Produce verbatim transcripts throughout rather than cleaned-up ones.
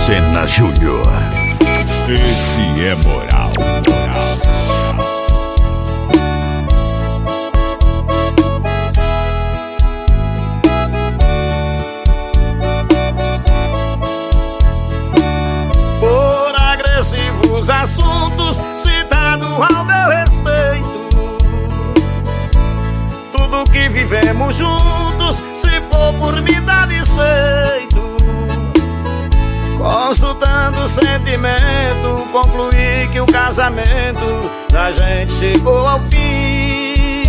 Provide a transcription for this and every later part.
Lucena Júnior. Esse é moral, moral. Por agressivos assuntos citados ao meu respeito, tudo que vivemos juntos, se for por me dar desfeito, consultando o sentimento, concluí que o casamento da gente chegou ao fim.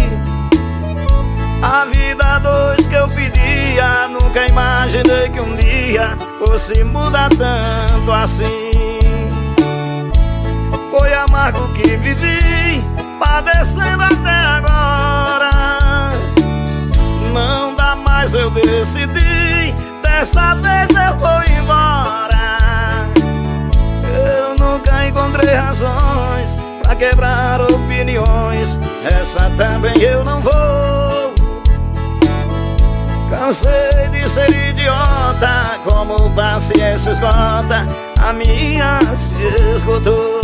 A vida a dois que eu pedia, nunca imaginei que um dia fosse mudar tanto assim. Foi amargo que vivi, padecendo até agora. Não dá mais, eu decidi, dessa vez eu vou embora. Eu nunca encontrei razões pra quebrar opiniões, essa também eu não vou. Cansei de ser idiota, como paciência esgota, a minha se esgotou.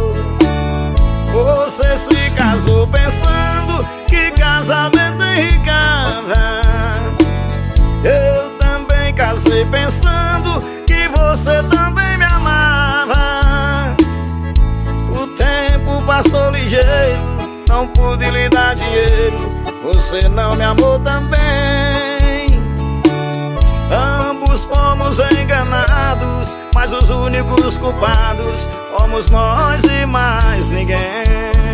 Você se casou pensando que casamento enricava. Eu também casei pensando que você também me amava. O tempo passou ligeiro, não pude lhe dar dinheiro, você não me amou também. Ambos fomos enganados, mas os únicos culpados fomos nós e mais ninguém.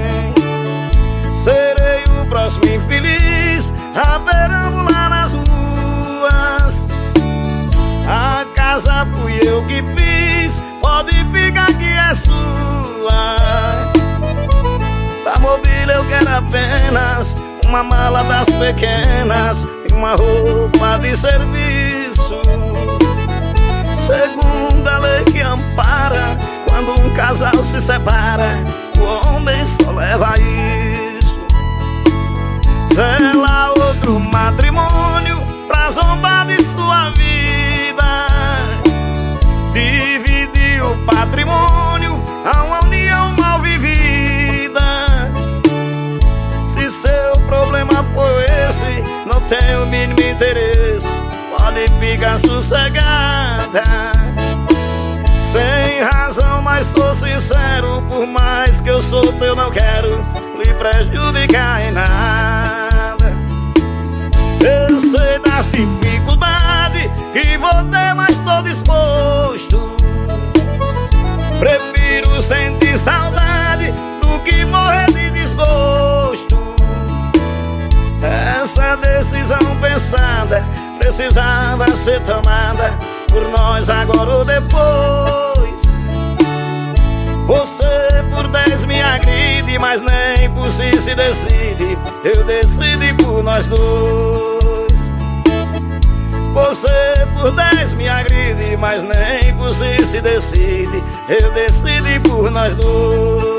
Serei o próximo infeliz a perambular nas ruas. A casa fui eu que fiz, pode ficar que é sua. Da mobília eu quero apenas uma mala das pequenas e uma roupa de serviço. Segundo a lei que ampara, quando um casal se separa, o homem só leva isso. Sela outro matrimônio pra zombar de sua vida. Dividir o patrimônio a uma união mal vivida. Se seu problema for esse, não tenho o mínimo interesse, pode ficar sossegada. Sem razão, mas sou sincero, por mais que eu sofra eu não quero lhe prejudicar em nada. Eu sei das dificuldades que vou ter, mas tô disposto. Prefiro sentir saudade do que morrer de desgosto. Essa decisão pensada precisava ser tomada por nós agora ou depois. Você por dez me agride, mas nem por si se decide, eu decidi por nós dois. Você por dez me agride, mas nem por si se decide, eu decidi por nós dois.